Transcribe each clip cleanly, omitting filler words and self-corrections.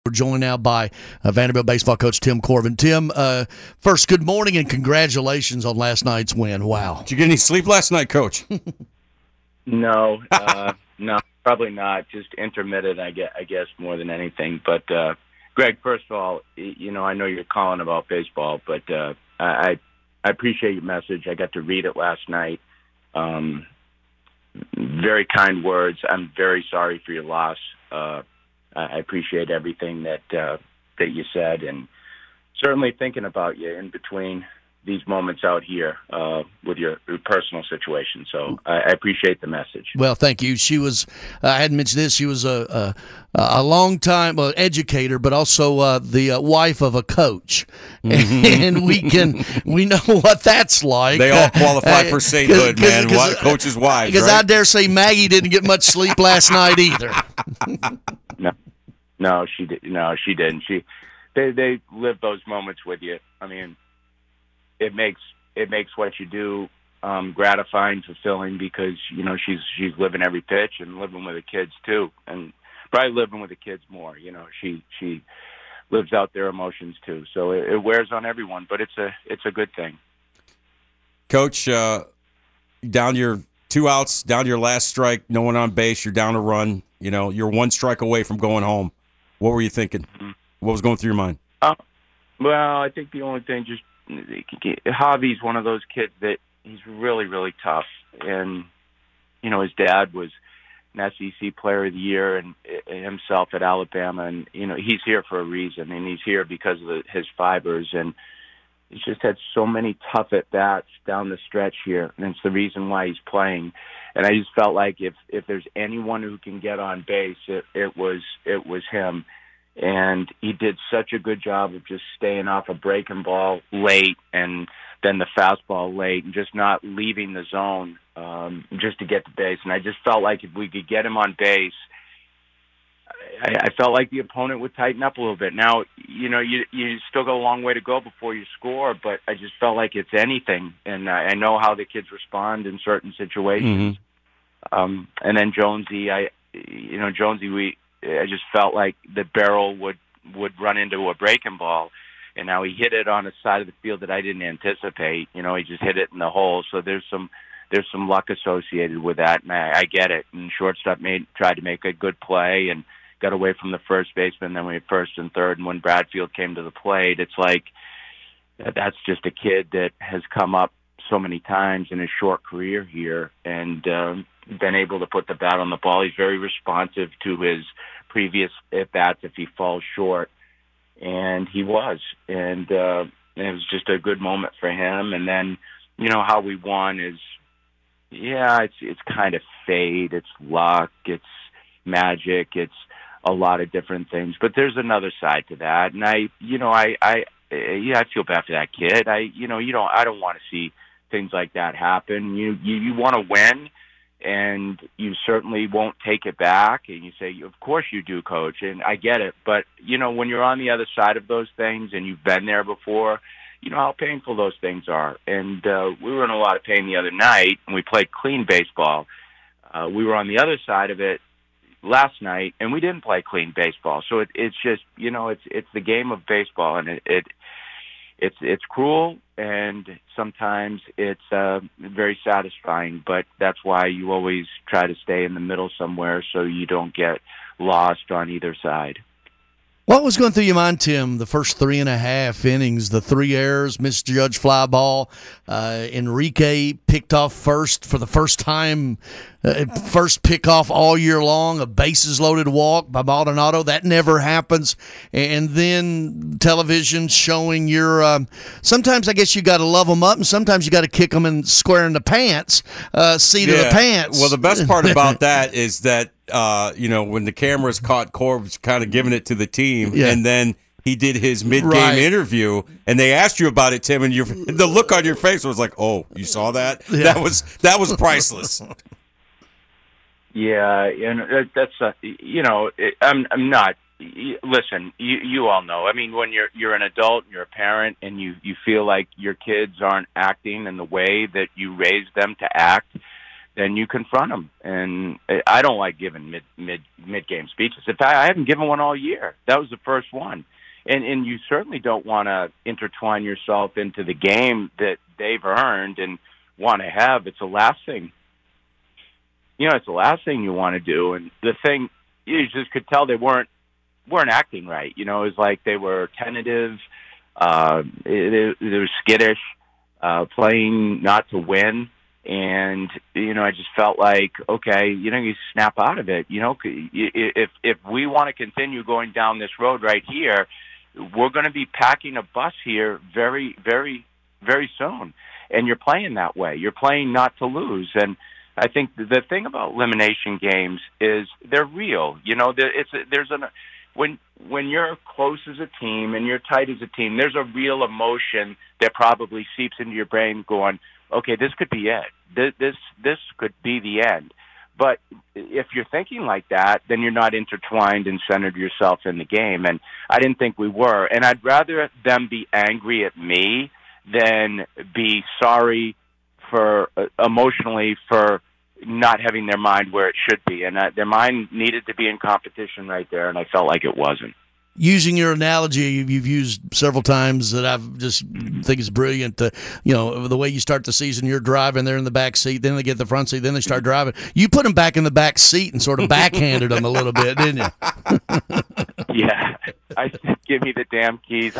We're joined now by Vanderbilt baseball coach Tim Corbin. Tim, first, good morning and congratulations on last night's win. Wow. Did you get any sleep last night, Coach? No, probably not. Just intermittent, I guess, more than anything. But Greg, first of all, I know you're calling about baseball, but I appreciate your message. I got to read it last night. Very kind words. I'm very sorry for your loss. I appreciate everything that you said, and certainly thinking about you in between these moments out here with your personal situation. So I appreciate the message. Well, thank you. She was, I hadn't mentioned this, she was a long-time educator, but also the wife of a coach. Mm-hmm. And we know what that's like. They all qualify for sainthood, man. Coaches' wives, Because right? I dare say Maggie didn't get much sleep last night either. No, she did. No, she didn't. They live those moments with you. I mean, it makes what you do gratifying, fulfilling, because she's living every pitch and living with the kids too, and probably living with the kids more. She lives out their emotions too, so it wears on everyone. But it's a good thing. Coach, down your 2 outs, down to your last strike, no one on base, you're down a run. You're one strike away from going home. What were you thinking? Mm-hmm. What was going through your mind? Well, I think the only thing, just Javi's one of those kids that he's really, really tough. And, his dad was an SEC Player of the Year and himself at Alabama. And, he's here for a reason, and he's here because of his fibers. And he's just had so many tough at-bats down the stretch here, and it's the reason why he's playing. And I just felt like if there's anyone who can get on base, it was him. And he did such a good job of just staying off a breaking ball late and then the fastball late and just not leaving the zone just to get to base. And I just felt like if we could get him on base, I felt like the opponent would tighten up a little bit. Now, you still got a long way to go before you score, but I just felt like it's anything. And I know how the kids respond in certain situations. Mm-hmm. And then Jonesy, I just felt like the barrel would run into a breaking ball, and now he hit it on a side of the field that I didn't anticipate. He just hit it in the hole. So there's some luck associated with that, and I get it. And shortstop tried to make a good play and got away from the first baseman. Then we had first and third, and when Bradfield came to the plate, it's like that's just a kid that has come up so many times in his short career here and been able to put the bat on the ball. He's very responsive to his previous at-bats if he falls short, and he was. And it was just a good moment for him. And then, how we won is, it's kind of fate, it's luck, it's magic, it's a lot of different things. But there's another side to that, and I feel bad for that kid. I don't want to see things like that happen. You want to win, and you certainly won't take it back. And you say, of course you do, Coach, and I get it. But, when you're on the other side of those things and you've been there before, you know how painful those things are. And we were in a lot of pain the other night, and we played clean baseball. We were on the other side of it last night, and we didn't play clean baseball. So it's just, it's the game of baseball, and it's cruel, and sometimes it's very satisfying. But that's why you always try to stay in the middle somewhere so you don't get lost on either side. What was going through your mind, Tim, the first 3.5 innings, the 3 errors, misjudged fly ball, Enrique picked off first for the first time, first pickoff all year long, a bases-loaded walk by Maldonado. That never happens. And then television showing your sometimes I guess you got to love them up, and sometimes you got to kick them in square in the pants, seat of the pants. Well, the best part about that is that, when the cameras caught Corbs kind of giving it to the team, and then he did his mid-game interview, and they asked you about it, Tim, and the look on your face was like, "Oh, you saw that? Yeah. That was priceless." Yeah, and that's I'm not. Listen, you all know. I mean, when you're an adult, you're a parent, and you feel like your kids aren't acting in the way that you raised them to act, then you confront them. And I don't like giving mid game speeches. In fact, I haven't given one all year. That was the first one. And you certainly don't want to intertwine yourself into the game that they've earned and want to have. It's the last thing. It's the last thing you want to do. And the thing, you just could tell they weren't acting right. It was like they were tentative. They were skittish, playing not to win. And, I just felt like, okay, you snap out of it. If we want to continue going down this road right here, we're going to be packing a bus here very, very, very soon. And you're playing that way. You're playing not to lose. And I think the thing about elimination games is they're real. When you're close as a team and you're tight as a team, there's a real emotion that probably seeps into your brain going, okay, this could be it. This could be the end. But if you're thinking like that, then you're not intertwined and centered yourself in the game. And I didn't think we were. And I'd rather them be angry at me than be sorry emotionally for not having their mind where it should be. And their mind needed to be in competition right there, and I felt like it wasn't. Using your analogy you've used several times that I've just think is brilliant. The way you start the season, you're driving, they're in the back seat, then they get the front seat, then they start driving. You put them back in the back seat and sort of backhanded them a little bit, didn't you? Yeah. I said, give me the damn keys.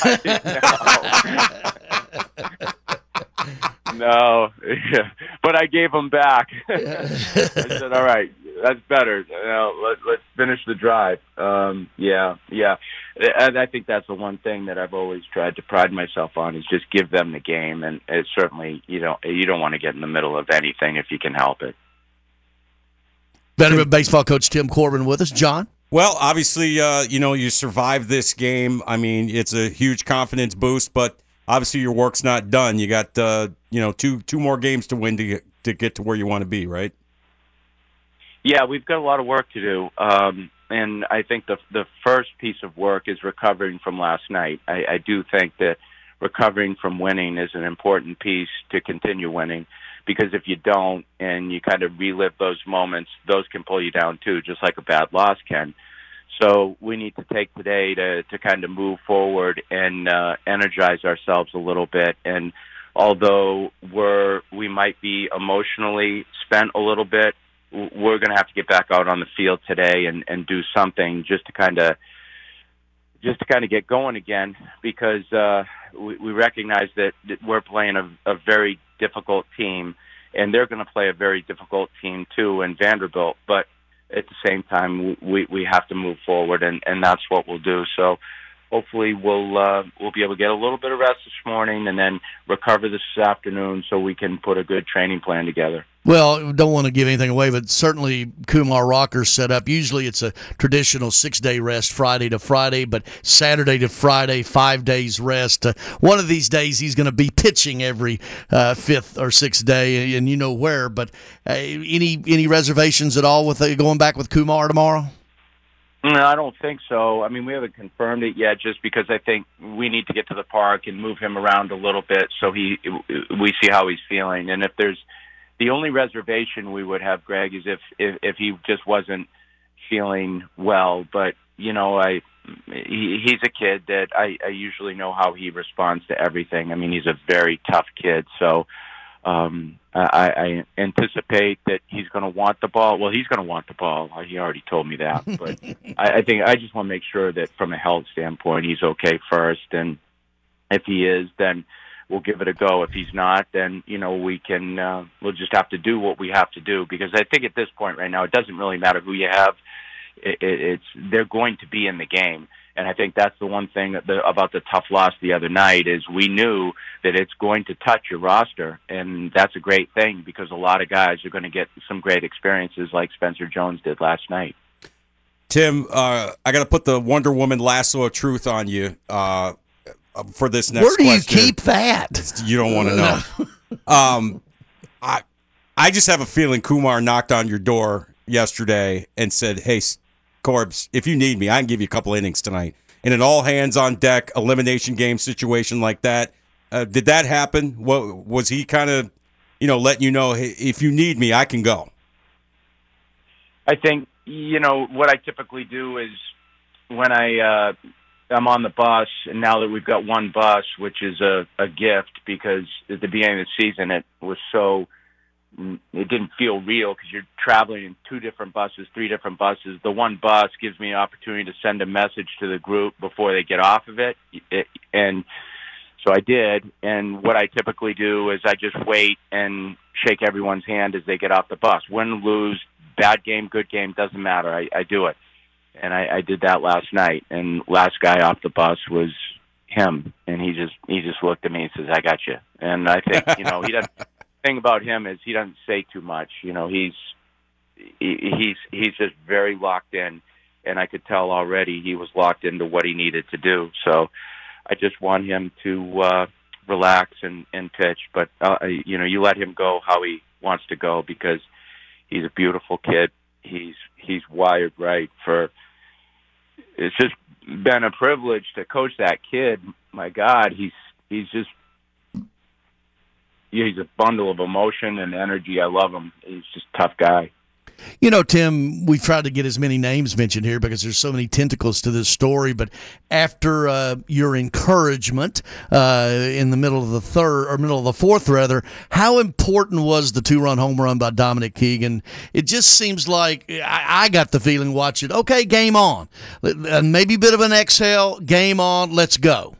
No. But I gave them back. I said, all right, that's better. Let's finish the drive. Yeah. And I think that's the one thing that I've always tried to pride myself on is just give them the game. And it's certainly, you don't want to get in the middle of anything if you can help it. Veteran baseball coach Tim Corbin with us. John? Well, obviously, you survived this game. I mean, it's a huge confidence boost, but obviously your work's not done. You got, two more games to win to get to where you want to be, right? Yeah, we've got a lot of work to do. And I think the first piece of work is recovering from last night. I do think that recovering from winning is an important piece to continue winning, because if you don't and you kind of relive those moments, those can pull you down too, just like a bad loss can. So we need to take today to kind of move forward and energize ourselves a little bit. And although we might be emotionally spent a little bit, we're going to have to get back out on the field today and do something just to kind of get going again, because we recognize that we're playing a very difficult team, and they're going to play a very difficult team too in Vanderbilt. But at the same time, we have to move forward, and that's what we'll do. So hopefully we'll be able to get a little bit of rest this morning and then recover this afternoon so we can put a good training plan together. Well, don't want to give anything away, but certainly Kumar Rocker's set up. Usually it's a traditional 6-day rest, Friday to Friday, but Saturday to Friday, 5 days rest. One of these days he's going to be pitching every fifth or sixth day, and you know where. But any reservations at all with going back with Kumar tomorrow? No, I don't think so. I mean, we haven't confirmed it yet, just because I think we need to get to the park and move him around a little bit so we see how he's feeling. And if there's the only reservation we would have, Greg, is if he just wasn't feeling well. But he's a kid that I usually know how he responds to everything. I mean, he's a very tough kid, so I anticipate that he's going to want the ball. Well, he's going to want the ball. He already told me that. But I think I just want to make sure that from a health standpoint, he's okay first. And if he is, then we'll give it a go. If he's not, then, we'll just have to do what we have to do. Because I think at this point right now, it doesn't really matter who you have. They're going to be in the game. And I think that's the one thing about the tough loss the other night is we knew that it's going to touch your roster. And that's a great thing, because a lot of guys are going to get some great experiences like Spencer Jones did last night. Tim, I got to put the Wonder Woman lasso of truth on you for this next question. Where do you keep that? You don't want to know. I just have a feeling Kumar knocked on your door yesterday and said, hey, Corbs, if you need me, I can give you a couple innings tonight. In an all-hands-on-deck elimination game situation like that, did that happen? Was he kind of, letting you know, hey, if you need me, I can go. I think, what I typically do is when I'm on the bus, and now that we've got one bus, which is a gift, because at the beginning of the season it didn't feel real because you're traveling in 2 different buses, 3 different buses. The one bus gives me an opportunity to send a message to the group before they get off of it. And so I did. And what I typically do is I just wait and shake everyone's hand as they get off the bus. Win, lose, bad game, good game, doesn't matter. I do it. And I did that last night. And last guy off the bus was him. And he just looked at me and says, "I got you." And I think, he doesn't. Thing about him is he doesn't say too much. He's just very locked in, and I could tell already he was locked into what he needed to do. So I just want him to relax and pitch. But you let him go how he wants to go, because he's a beautiful kid. He's wired right for. It's just been a privilege to coach that kid. My God, he's just. He's a bundle of emotion and energy. I love him. He's just a tough guy. Tim, we've tried to get as many names mentioned here because there's so many tentacles to this story. But after your encouragement in the middle of the fourth, how important was the 2-run home run by Dominic Keegan? It just seems like I got the feeling watching. Okay, game on. Maybe a bit of an exhale. Game on. Let's go.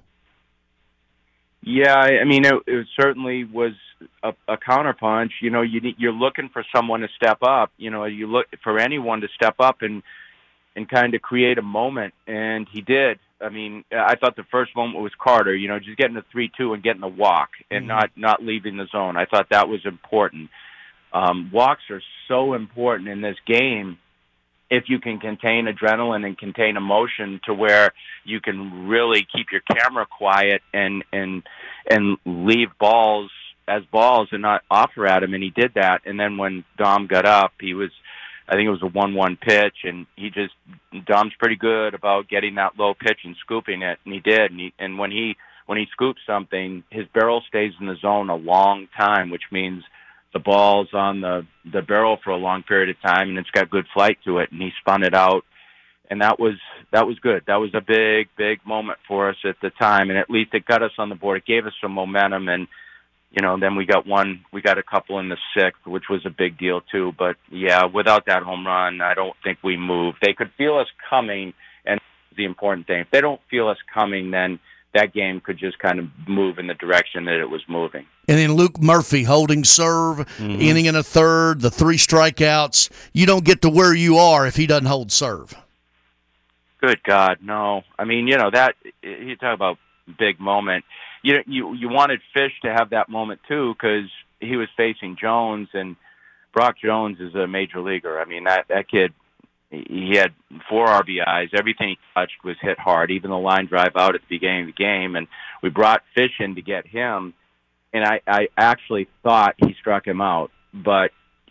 Yeah, I mean, it certainly was a counterpunch. You're looking for someone to step up. You look for anyone to step up and kind of create a moment, and he did. I mean, I thought the first moment was Carter. Just getting a 3-2 and getting a walk and not leaving the zone. I thought that was important. Walks are so important in this game. If you can contain adrenaline and contain emotion to where you can really keep your camera quiet and leave balls as balls and not offer at him, and he did that. And then when Dom got up, I think it was a 1-1 pitch, and Dom's pretty good about getting that low pitch and scooping it, and he did. And when he scoops something, his barrel stays in the zone a long time, which means the ball's on the barrel for a long period of time, and it's got good flight to it, and he spun it out, and that was good. That was a big moment for us at the time, and at least it got us on the board. It gave us some momentum, and then we got a couple in the 6th, which was a big deal too. But yeah, without that home run, I don't think we moved. They could feel us coming, and that's the important thing. If they don't feel us coming, then that game could just kind of move in the direction that it was moving. And then Luke Murphy holding serve, inning and a third, the 3 strikeouts. You don't get to where you are if he doesn't hold serve. Good God, no. I mean, that you talk about big moment. You wanted Fish to have that moment too, because he was facing Jones, and Brock Jones is a major leaguer. I mean, that kid. He had 4 RBIs. Everything he touched was hit hard, even the line drive out at the beginning of the game. And we brought Fish in to get him, and I actually thought he struck him out. But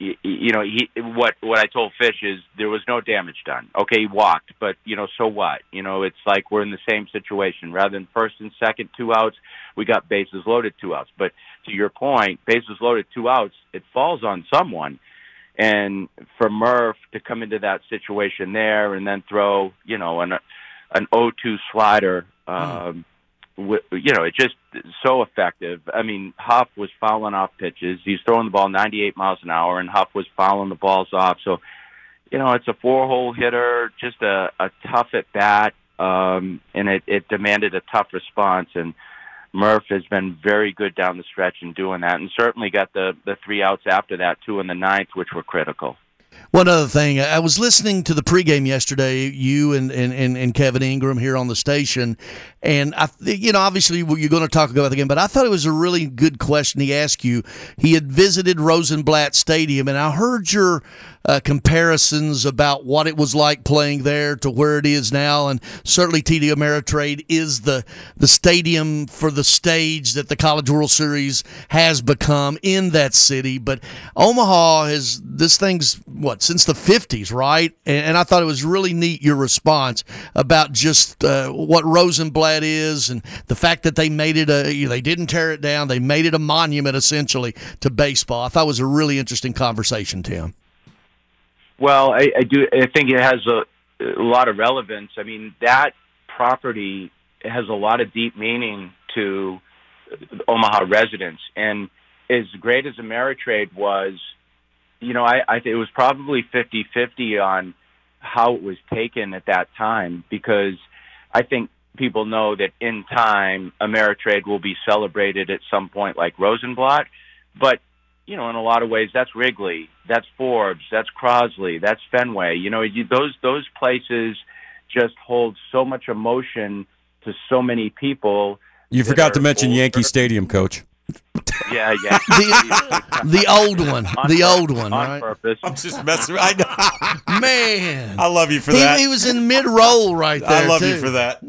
what I told Fish is there was no damage done. Okay, he walked, but so what? It's like we're in the same situation. Rather than first and second 2 outs, we got bases loaded 2 outs. But to your point, bases loaded 2 outs, it falls on someone. And for Murph to come into that situation there and then throw, an 0-2 slider, it's just so effective. I mean, Huff was fouling off pitches. He's throwing the ball 98 miles an hour, and Huff was fouling the balls off. So, it's a 4-hole hitter, just a tough at bat, and it demanded a tough response. And Murph has been very good down the stretch in doing that, and certainly got the 3 outs after that, 2 in the 9th, which were critical. One other thing, I was listening to the pregame yesterday, you and Kevin Ingram here on the station, and obviously you're going to talk about the game, but I thought it was a really good question he asked you. He had visited Rosenblatt Stadium, and I heard your comparisons about what it was like playing there to where it is now, and certainly TD Ameritrade is the stadium for the stage that the College World Series has become in that city. But Omaha this thing's what, since the 50s, right? And I thought it was really neat, your response about just what Rosenblatt is and the fact that they made it they didn't tear it down. They made it a monument, essentially, to baseball. I thought it was a really interesting conversation, Tim. Well, I think it has a lot of relevance. I mean, that property has a lot of deep meaning to Omaha residents. And as great as Ameritrade was, I think it was probably 50-50 on how it was taken at that time, because I think people know that in time Ameritrade will be celebrated at some point like Rosenblatt. But, in a lot of ways, that's Wrigley, that's Forbes, that's Crosley, that's Fenway. Those places just hold so much emotion to so many people. You forgot to mention older. Yankee Stadium, Coach. Yeah. The old one. On right? purpose. I'm just messing. Man. I love you for that. He was in mid-roll right there, I love too. you for that.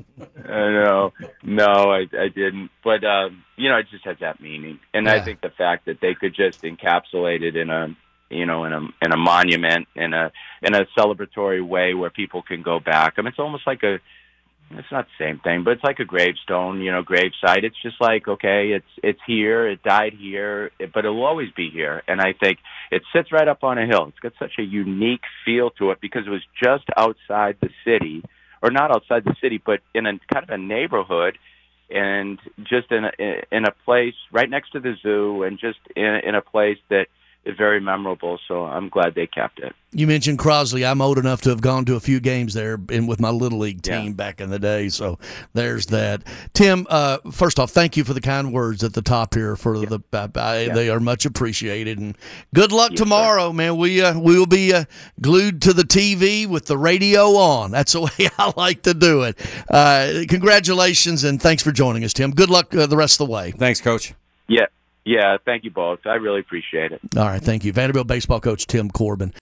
No, I didn't. But, it just has that meaning. And I think the fact that they could just encapsulate it in a monument, in a celebratory way where people can go back. I mean, it's almost like it's not the same thing, but it's like a gravestone, gravesite. It's just like, okay, it's here, it died here, but it will always be here. And I think it sits right up on a hill. It's got such a unique feel to it because it was just outside the city, or not outside the city, but in a kind of a neighborhood, and just in a place right next to the zoo, and just in a place that is very memorable. So I'm glad they kept it. You mentioned Crosley. I'm old enough to have gone to a few games there with my Little League team back in the day. So there's that. Tim, first off, thank you for the kind words at the top here. They are much appreciated. And good luck tomorrow, man. We will be glued to the TV with the radio on. That's the way I like to do it. Congratulations, and thanks for joining us, Tim. Good luck the rest of the way. Thanks, Coach. Yeah, thank you both. I really appreciate it. All right, thank you. Vanderbilt baseball coach Tim Corbin.